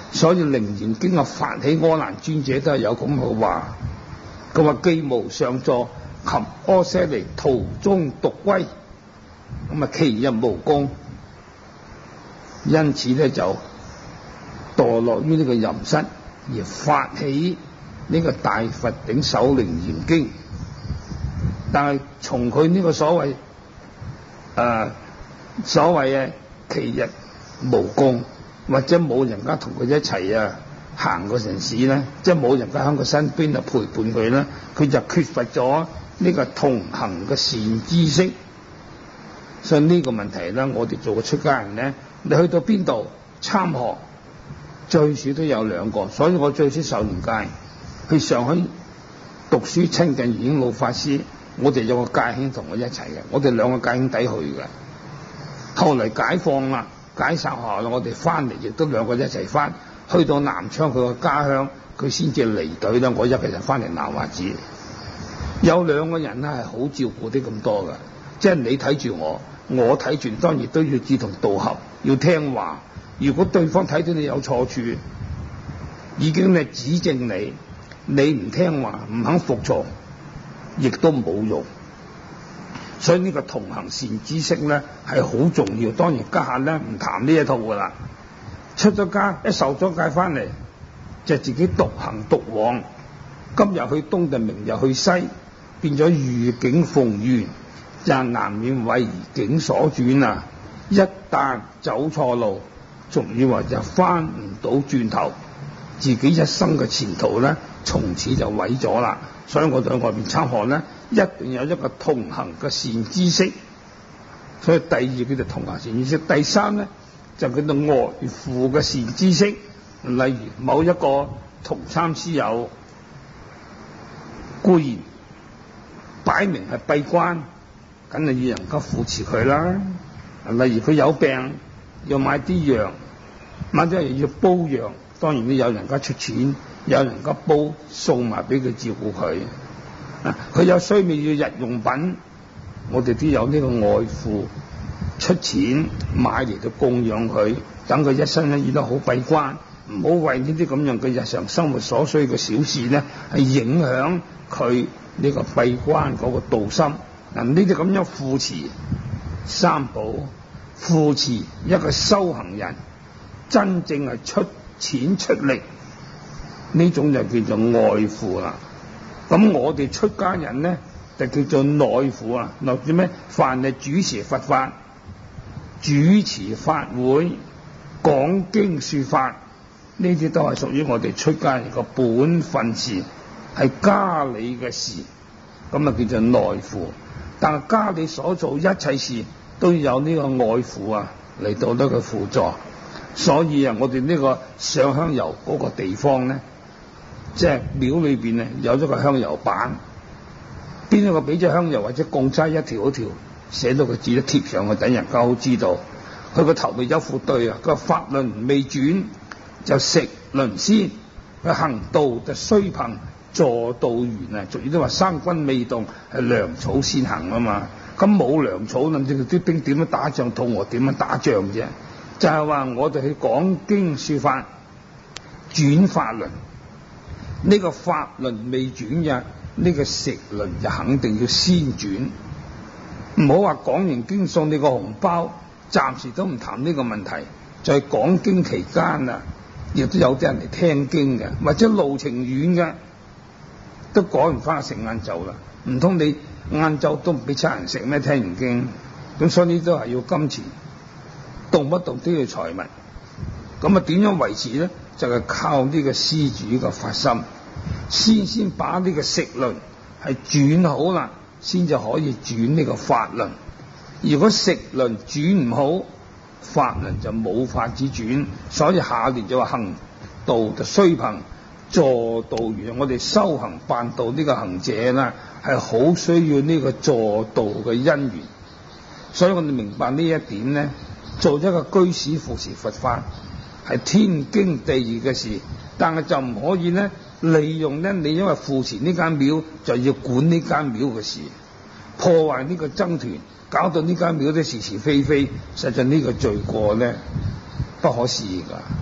所以《楞嚴經》啊，發起阿難尊者都係有咁嘅話，佢話既無上座，及阿闍黎途中獨歸，咁啊其日無功，因此咧就墮落於呢個淫室，而發起呢個大佛頂首楞嚴經。但係從佢呢個所謂誒、呃、所謂嘅其日無功，或者冇人家同佢一齊啊行過城市咧，即係冇人家喺佢身邊啊陪伴佢咧，佢就缺乏咗呢個同行嘅善知識。所以呢個問題咧，我哋做個出家人咧，你去到邊度參學，最少都有兩個。所以我最少受完戒去上海讀書，親近圓瑯老法師，我哋有個戒兄同我一齊嘅，我哋兩個戒兄弟去嘅。後嚟解放啦，解散學校啦，我哋翻嚟亦都兩個一齊翻，去到南昌佢個家鄉，佢先至離隊啦。我一個人翻嚟南華寺，有兩個人咧係好照顧啲咁多嘅，即係你睇住我，我睇住，當然都要志同道合，要聽話。如果對方睇到你有錯處，已經係指正你，你唔聽話，唔肯服從，亦都冇用。所以呢個同行善知識咧係好重要。當然家下咧唔談呢一套噶啦，出咗家一受咗戒翻嚟，就自己獨行獨往。今日去東就明日去西，變咗遇境逢緣，就難免為境所轉啊！一旦走錯路，俗語話就翻唔到轉頭，自己一生嘅前途咧，從此就毀咗啦。所以我哋喺外邊參學咧，一定有一個同行嘅善知識。所以第二叫做同行善知識，第三咧就叫做外附嘅善知識。例如某一個同參師友，固然擺明係閉關，梗係要人家扶持佢啦。例如佢有病，要買啲藥，買啲藥要煲藥，當然都有人家出錢，有人家煲送埋俾佢照顧佢。佢有需要日用品，我哋都有呢個外父出錢買嚟到供養佢，等佢一生咧，亦都好閉關，唔好為呢啲咁樣嘅日常生活所需嘅小事咧，係影響佢呢個閉關嗰個道心。嗱，呢啲咁樣扶持三寶，扶持一個修行人，真正係出錢出力，呢種就叫做外扶啦。咁我哋出家人咧，就叫做內扶啊。內做咩？凡係主持佛法、主持法會、講經說法，呢啲都係屬於我哋出家人個本分事，係家裏嘅事，咁啊叫做內扶。但係家裏所做一切事都有呢個外扶啊嚟到呢個輔助。所以啊，我哋呢個上香油嗰個地方咧，即係廟裏邊咧有咗個香油板，邊一個俾隻香油或者供齋一條一條寫到個字都貼上去，等人家好知道。佢個頭度有副對啊，佢話法輪未轉就食輪先，佢行道就須憑坐道緣啊。俗語都話生軍未動係糧草先行啊嘛。咁冇糧草，諗住啲兵點樣打仗，肚餓點樣打仗啫？就係話我哋去講經說法，轉法輪。呢個法輪未轉嘅，呢個食輪就肯定要先轉。唔好話講完經送你個紅包，暫時都唔談呢個問題。在講經期間啊，亦都有啲人嚟聽經嘅，或者路程遠嘅，都趕唔翻食晏晝啦。唔通你晏晝都唔俾差人食咩？聽完經，咁所以呢都係要金錢，動不動都要財物。咁啊，點樣維持咧？就係靠呢個施主嘅發心，先先把呢個食輪係轉好啦，先至可以轉呢個法輪。如果食輪轉唔好，法輪就冇法子轉。所以下聯就話行道就須憑坐道緣。我哋修行辦道呢個行者啦，係好需要呢個坐道嘅因緣。所以我哋明白呢一點咧，做一個居士扶持佛法係天經地義嘅事，但係就唔可以咧利用咧你因為扶持呢間廟就要管呢間廟嘅事，破壞呢個僧團，搞到呢間廟都是是非非，實在呢個罪過咧不可思議噶。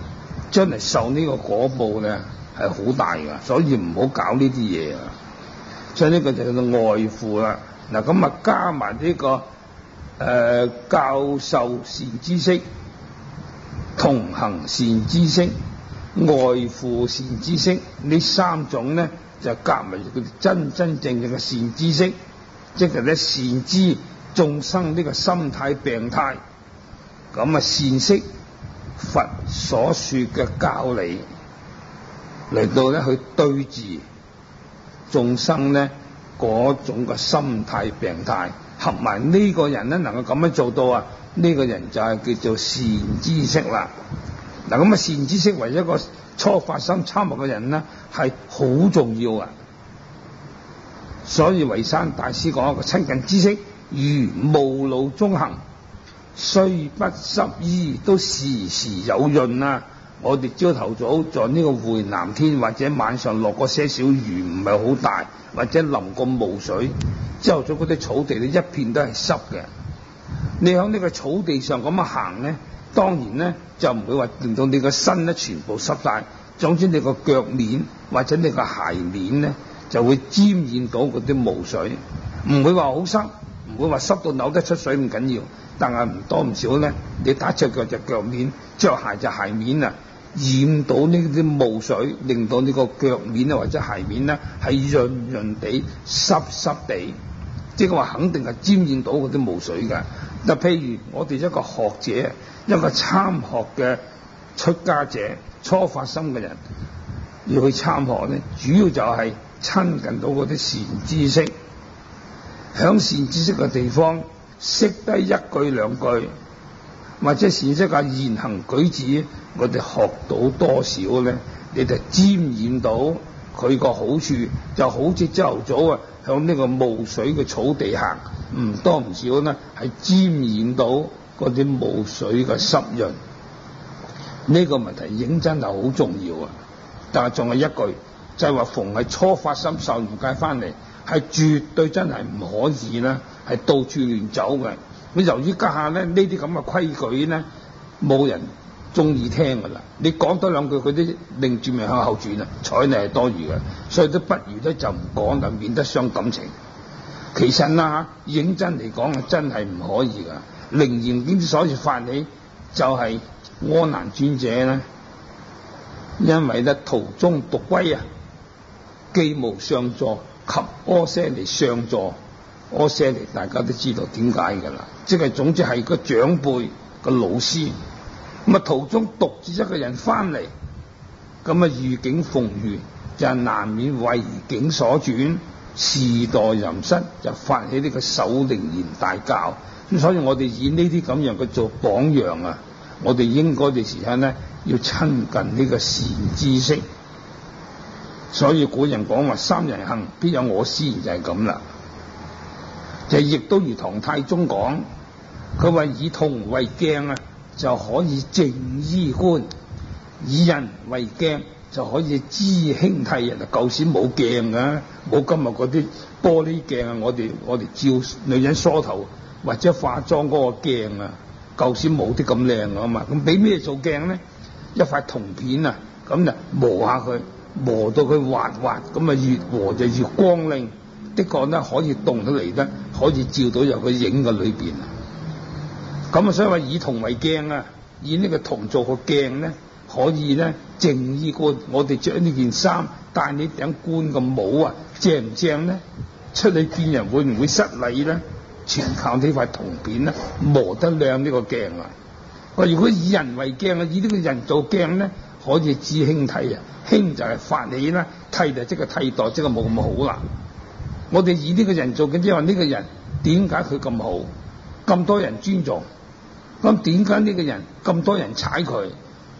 將嚟受呢個果報咧係好大噶，所以唔好搞呢啲嘢啊！所以呢個就叫做外附啦。嗱咁啊加埋呢、這個誒、呃、教授善知識、同行善知識、外附善知識呢三種咧，就夾埋佢哋真真正正嘅善知識，即係咧善知眾生呢個心態病態，咁啊善識佛所說嘅教理嚟到咧去對治眾生咧嗰種嘅心態病態，合埋呢個人咧能夠咁樣做到啊，呢、這個人就係叫做善知識啦。嗱咁啊善知識為一個初發心參學嘅人咧係好重要啊，所以維山大師講一個親近知識如霧露中行，雖不濕衣都時時有潤啊！我哋朝頭早在呢個回南天，或者晚上落過些少雨，唔係好大，或者淋過霧水，朝頭早嗰啲草地咧一片都係濕嘅。你喺呢個草地上咁樣行咧，當然咧就唔會話令到你個身咧全部濕晒，總之你個腳面或者你個鞋面咧就會沾染到嗰啲霧水，唔會話好濕，唔會話濕到扭得出水咁緊要。但係唔多唔少咧，你打隻腳隻腳面，着鞋隻鞋面啊，染到呢啲霧水，令到呢個腳面啊或者鞋面咧係潤潤地、濕濕地，即係話肯定係沾染到嗰啲霧水㗎。嗱，譬如我哋一個學者，一個參學嘅出家者、初發心嘅人，要去參學咧，主要就係親近到嗰啲善知識，響善知識嘅地方。識得一句兩句，或者善知識嘅言行舉止，我哋學到多少咧？你就沾染到佢個好處，就好似朝頭早啊，向呢個霧水嘅草地行，唔多唔少咧，係沾染到嗰啲霧水嘅濕潤。呢個問題認真係好重要啊！但係仲係一句，就係話逢係初發心受完戒翻嚟，係絕對真係唔可以啦。係到處亂走嘅，咁由於家下咧呢啲咁嘅規矩咧，冇人中意聽噶啦。你講多兩句，佢啲擰住面向後轉啊，睬你係多餘嘅，所以都不如咧就唔講，就免得傷感情。其實啦嚇，認真嚟講啊，真係唔可以噶。靈嚴經之所以發起，就係阿難尊者咧，因為咧途中獨歸啊，既無上座及阿闍黎上座。阿闍黎大家都知道點解㗎啦，即係總之係個長輩個老師，咁啊途中獨自一個人翻嚟，咁啊遇境逢遇，就係難免為境所轉，時代淫失，就發起呢個守靈嚴大教。咁所以我哋以呢啲咁樣嘅做榜樣啊，我哋應該嘅時間咧要親近呢個善知識。所以古人講話三人行必有我師，就係咁啦。就亦都如唐太宗講，佢話以銅為鏡啊，就可以正衣冠；以人為鏡，就可以知興替人。舊時冇鏡噶，冇今日嗰啲玻璃鏡啊！我哋我哋照女人梳頭或者化妝嗰個鏡啊，舊時冇啲咁靚啊嘛。咁俾咩做鏡咧？一塊銅片啊，咁就磨下佢，磨到佢滑滑，咁啊越磨就越光亮。的確咧可以動得嚟咧，可以照到入佢影嘅裏邊啊！咁啊，所以話以銅為鏡啊，以呢個銅做個鏡咧，可以咧正衣冠。我哋着呢件衫，戴呢頂冠嘅帽啊，正唔正咧？出去見人會唔會失禮咧？全靠呢塊銅片咧磨得亮呢個鏡啊！我如果以人為鏡啊，以呢個人做鏡咧，可以知興替啊！興就係發起啦，替就即係替代，即係冇咁好啦。我哋以呢個人做嘅，即係話呢個人點解佢咁好，咁多人尊重，咁點解呢個人咁多人踩佢？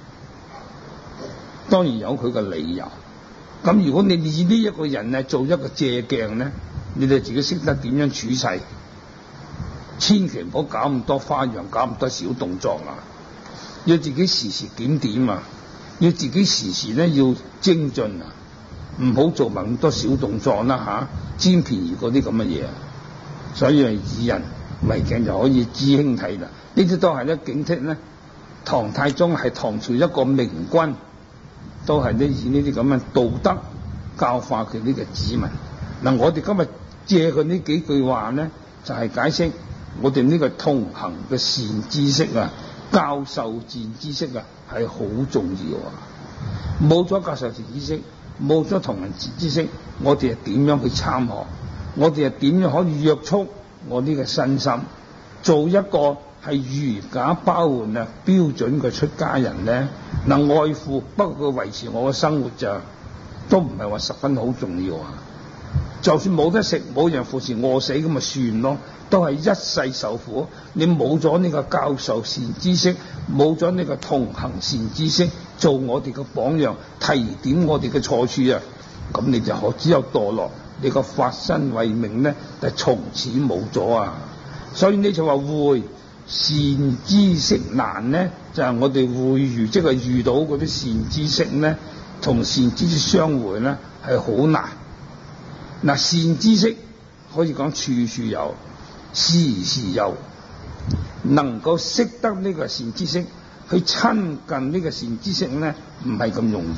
當然有佢嘅理由。咁如果你以呢一個人咧做一個借鏡咧，你哋自己識得點樣處世，千祈唔好搞咁多花樣，搞咁多小動作啊！要自己時時檢點啊，要自己時時咧要精進啊！唔好做埋咁多小動作啦嚇，佔便宜嗰啲咁嘅嘢，所以係以人為鏡就可以知興替啦。呢啲都係咧警惕咧唐太宗係唐朝一個明君，都係呢以呢啲咁嘅道德教化佢呢個子民。嗱，我哋今日借佢呢幾句話咧，就係、是、解釋我哋呢個同行嘅善知識啊，教授善知識啊，係好重要啊！冇咗教授善知識，冇咗同行善知識，我哋係點樣去參學？我哋係點樣可以約束我呢個身心，做一個係如假包換啊標準嘅出家人咧？嗱，愛護不過維持我嘅生活就都唔係話十分好重要啊！就算冇得食，冇人扶持，餓死咁咪算咯，都係一世受苦。你冇咗呢個教授善知識，冇咗呢個同行善知識，做我哋嘅榜樣，提點我哋嘅錯處啊，咁你就可只有墮落，你個法身慧命咧，就從此冇咗啊！所以你就話會善知識難咧，就係、是、我哋會遇，即係遇到嗰啲善知識咧，同善知識相會咧，係好難。嗱，善知識可以講處處有，時時有，能夠識得呢個善知識，去親近呢個善知識咧，唔係咁容易，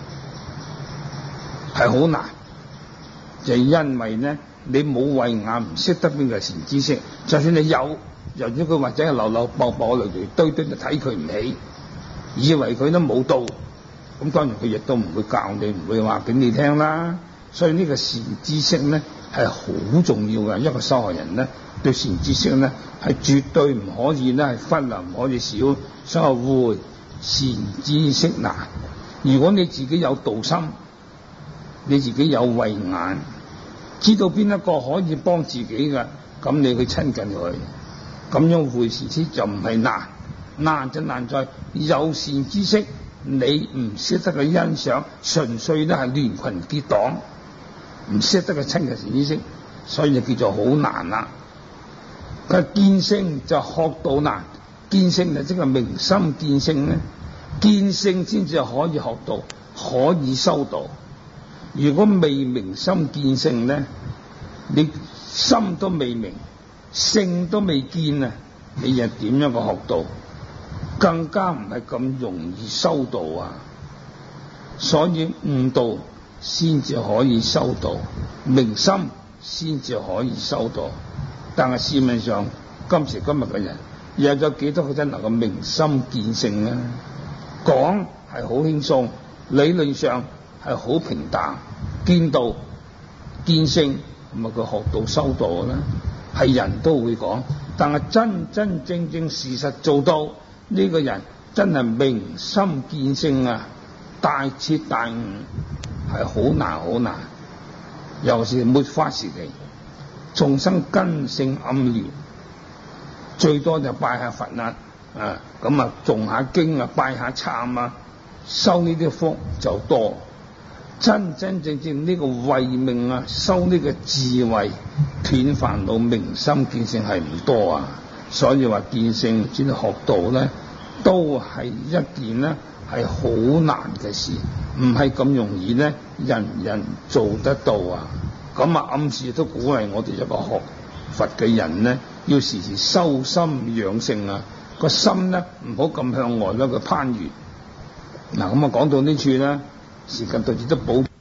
係好難。就係、因為咧，你冇慧眼，唔識得邊個善知識，就算你有，由於佢或者係流流薄薄嚟嚟堆堆，就睇佢唔起，以為佢都冇到，咁當然佢亦都唔會教你，唔會話俾你聽啦。所以呢個善知識咧係好重要嘅，一個修學人咧對善知識咧係絕對唔可以咧係忽略，唔可以少。所以會善知識難。如果你自己有道心，你自己有慧眼，知道邊一個可以幫自己嘅，咁你去親近佢，咁樣會善知識就唔係難。難就難在有善知識，你唔識得去欣賞，純粹咧係亂群結黨。唔識得嘅親近善知識，所以就叫做好難啦。佢見性就學道難，見性就即係明心見性咧，見性先至可以學道，可以修道。如果未明心見性咧，你心都未明，性都未見啊，你又點樣個學道？更加唔係咁容易修道啊！所以悟道先至可以修道，明心先至可以修道。但係市面上今時今日嘅人，有咗幾多個真能夠明心見性咧？講係好輕鬆，理論上係好平淡，見道見性，咪佢學道修道啦，係人都會講。但係真真正正事實做到呢、這個人，真係明心見性啊，大徹大悟。係好難好難，尤其是末法時期，眾生根性暗亂，最多就拜下佛啦，啊咁啊誦下經啊，拜下懺啊，修呢啲福就多。真真正正呢個慧命啊，修呢個智慧，斷煩惱明心見性係唔多啊。所以話見性轉學道咧，都係一件咧係好難嘅事，唔係咁容易咧，人人做得到啊！咁啊，暗示都鼓勵我哋一個學佛嘅人咧，要時時修心養性啊，個心咧唔好咁向外咧，佢攀緣。嗱，咁啊講到呢處咧，時間到此都補。